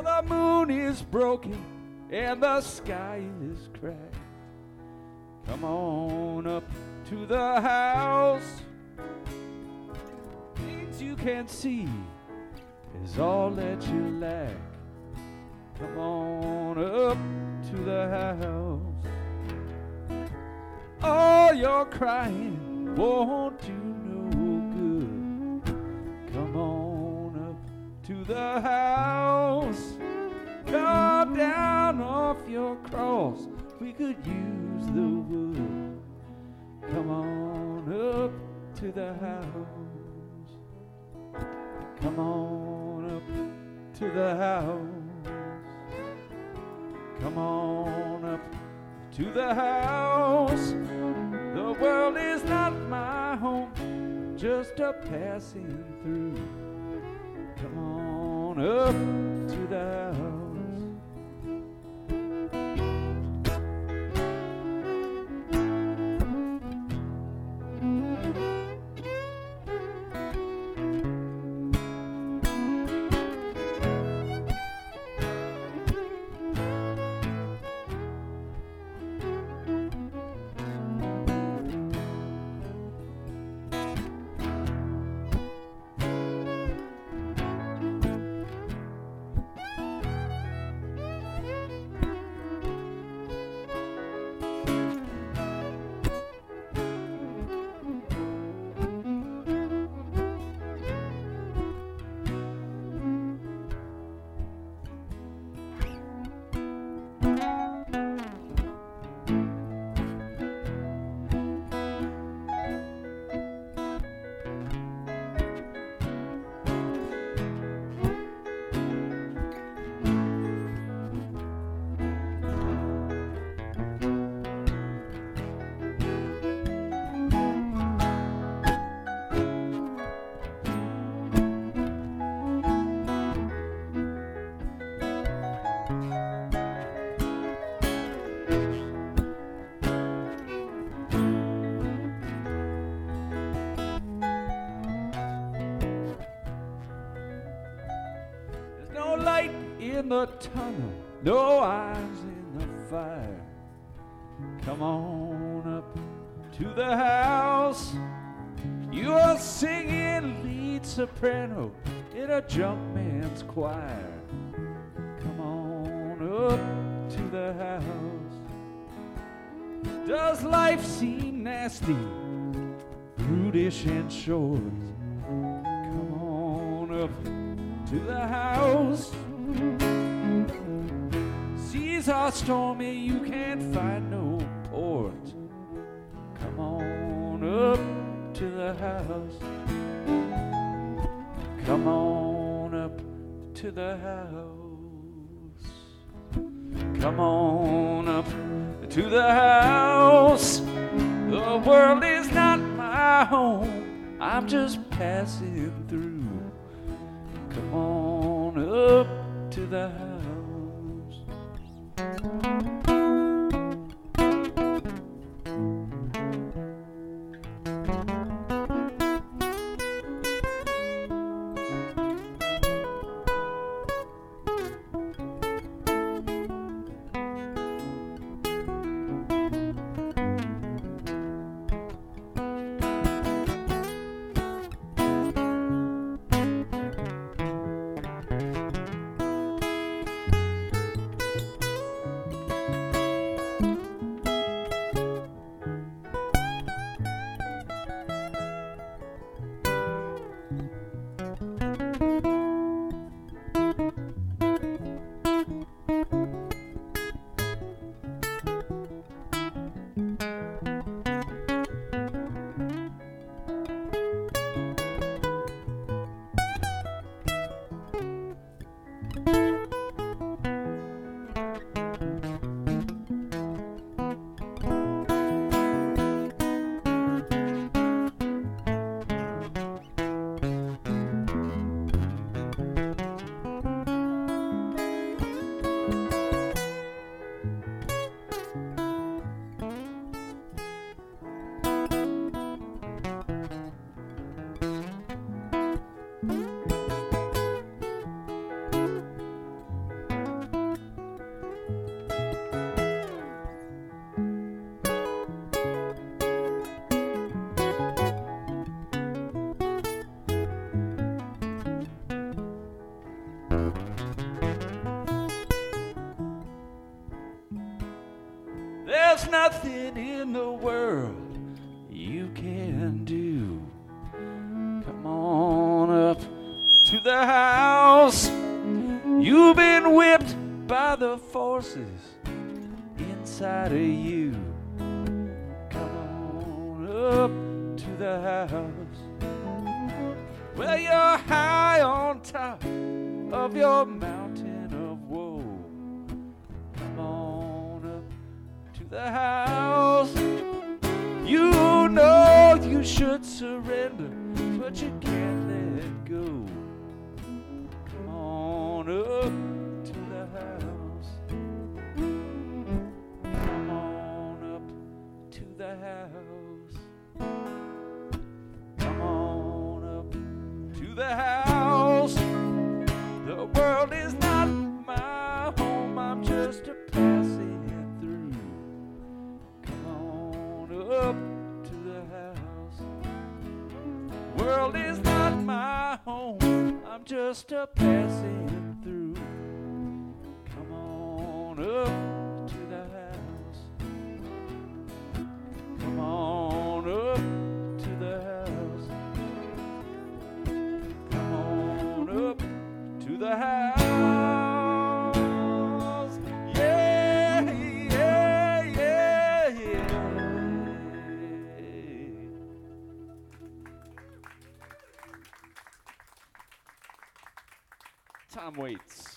the moon is broken and the sky is cracked. Come on up to the house. Things you can't see is all that you lack. Come on up to the house. All your crying won't do no good. Come on up to the house. Come down off your cross. We could use the wood. Come on up to the house. Come on up to the house. Come on up to the house. The world is not my home, just a passing through. Come on up to the house. In the tunnel, no eyes in the fire. Come on up to the house. You are singing lead soprano in a junk man's choir. Come on up to the house. Does life seem nasty, brutish and short? Come on up to the house. Seas are stormy, you can't find no port. Come on up to the house. Come on up to the house. Come on up to the house. The world is not my home, I'm just passing through. Come on up to the house. there's nothing in the world you can do. Come on up to the house. You've been whipped by the forces inside of you. Come on up to the house. Well, you're high on top of your mountain of woe. Come on up to the house. You know you should surrender, but you can't let go. Come on up to the house. Come on up to the house. Come on up to the house. The world is not my home, I'm just a passing through. Come on up to the house. World is not my home, I'm just a passing through. Come on up to the house. Come on up to the house. Come on up to the house. Yeah, yeah, yeah, yeah. Tom Waits.